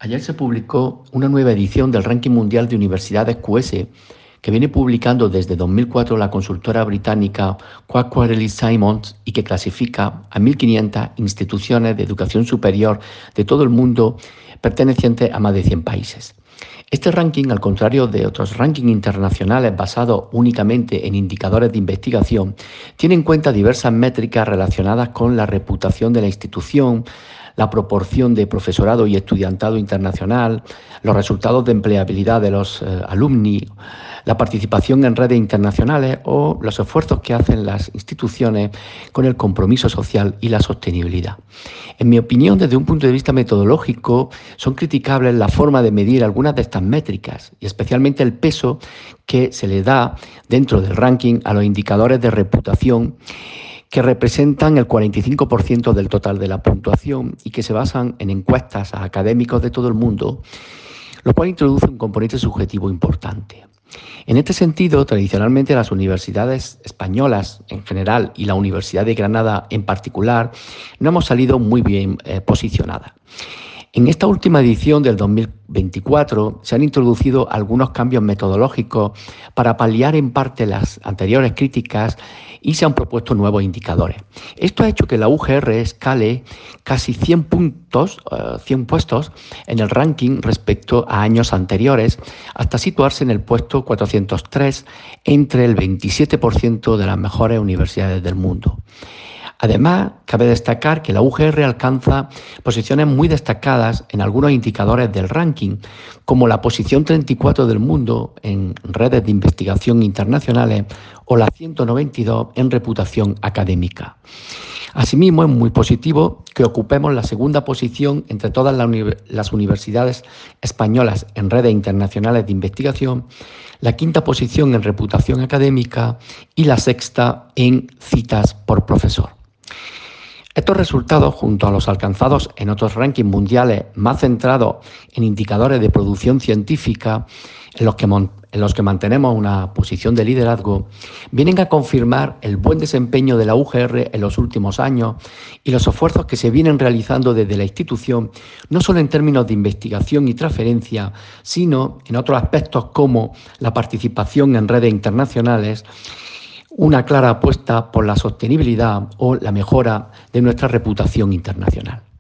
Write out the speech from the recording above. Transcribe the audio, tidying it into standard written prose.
Ayer se publicó una nueva edición del Ranking Mundial de Universidades QS, que viene publicando desde 2004 la consultora británica Quacquarelli Simons y que clasifica a 1.500 instituciones de educación superior de todo el mundo pertenecientes a más de 100 países. Este ranking, al contrario de otros rankings internacionales basados únicamente en indicadores de investigación, tiene en cuenta diversas métricas relacionadas con la reputación de la institución, la proporción de profesorado y estudiantado internacional, los resultados de empleabilidad de los alumni, la participación en redes internacionales o los esfuerzos que hacen las instituciones con el compromiso social y la sostenibilidad. En mi opinión, desde un punto de vista metodológico, son criticables la forma de medir algunas de estas métricas y especialmente el peso que se le da dentro del ranking a los indicadores de reputación que representan el 45% del total de la puntuación y que se basan en encuestas a académicos de todo el mundo, lo cual introduce un componente subjetivo importante. En este sentido, tradicionalmente las universidades españolas en general y la Universidad de Granada en particular no hemos salido muy bien posicionadas. En esta última edición del 2024 se han introducido algunos cambios metodológicos para paliar en parte las anteriores críticas y se han propuesto nuevos indicadores. Esto ha hecho que la UGR escale casi 100 puestos en el ranking respecto a años anteriores, hasta situarse en el puesto 403 entre el 27% de las mejores universidades del mundo. Además, cabe destacar que la UGR alcanza posiciones muy destacadas en algunos indicadores del ranking, como la posición 34 del mundo en redes de investigación internacionales o la 192 en reputación académica. Asimismo, es muy positivo que ocupemos la segunda posición entre todas las universidades españolas en redes internacionales de investigación, la quinta posición en reputación académica y la sexta en citas por profesor. Estos resultados, junto a los alcanzados en otros rankings mundiales más centrados en indicadores de producción científica, en los que mantenemos una posición de liderazgo, vienen a confirmar el buen desempeño de la UGR en los últimos años y los esfuerzos que se vienen realizando desde la institución, no solo en términos de investigación y transferencia, sino en otros aspectos como la participación en redes internacionales, una clara apuesta por la sostenibilidad o la mejora de nuestra reputación internacional.